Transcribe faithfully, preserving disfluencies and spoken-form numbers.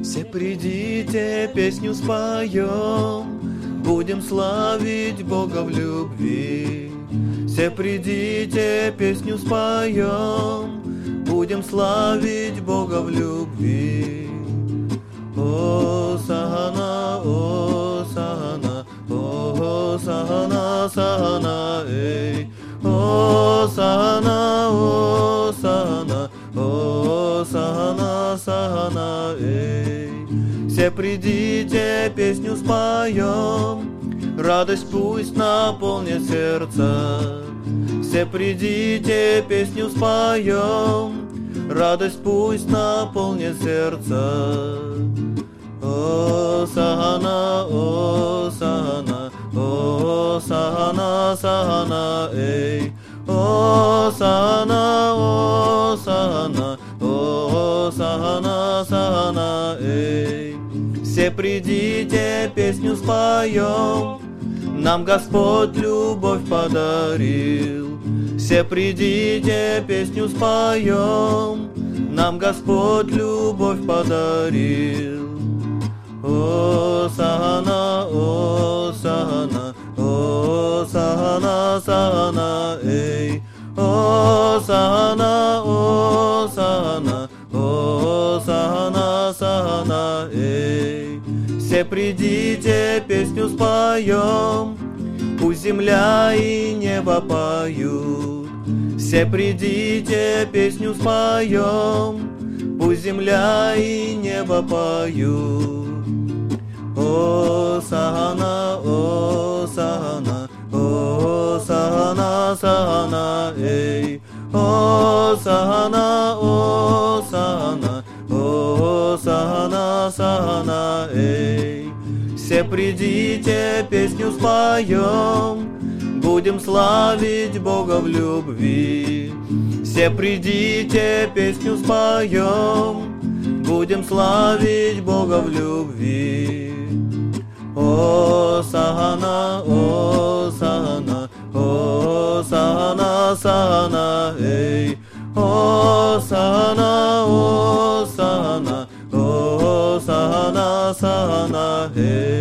Все придите, песню споем, будем славить Бога в любви. Все придите, песню споем, будем славить Бога в любви. О, Сахана, о, Сахана, о, Сахана, Сахана, эй. О, Сахана, о, Сахана, о, Сахана, Сахана, эй. Все придите, песню споем, радость пусть наполнит сердце. Все придите, песню споем, радость пусть наполнит сердце. О, Сахана, о, Сахана, о, Сахана, Сахана, эй. О, Сахана, о, Сахана, о, Сахана, Сахана, эй. Все придите, песню споем, нам Господь любовь подарил. Все придите, песню споем, нам Господь любовь подарил. О, Сахана, о, Сахана, о, Сахана, Сахана, эй. О, Сахана, о, Сахана, о, Сахана, Сахана, эй. Все придите, песню споем, пусть земля и небо поют. Все придите, песню споем, пусть земля и небо поют. О, Сахана, о, Сахана, о, Сахана, Сахана, эй. О, Сахана, о, Сахана, о, Сахана, Сахана, эй. Все придите, песню споем, будем славить Бога в любви. Все придите, песню споем, будем славить Бога в любви. О, Сахана, о, Сахана, о, Сахана, Сахана, эй. О, Сахана, о, Сахана, о, Сахана, Сахана, эй.